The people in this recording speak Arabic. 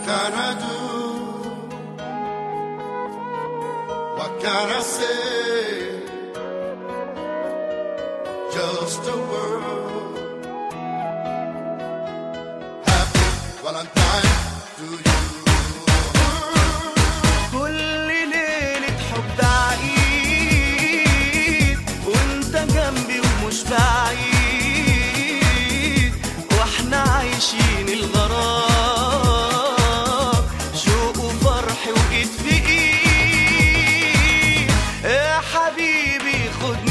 can I do? What can I say? Just a word. Happy Valentine to you. كل ليلة حب عيد وانت جنبي ومش بعيد، واحنا عايشين الغرام شوق وفرح وإيد في إيد. يا حبيبي خدني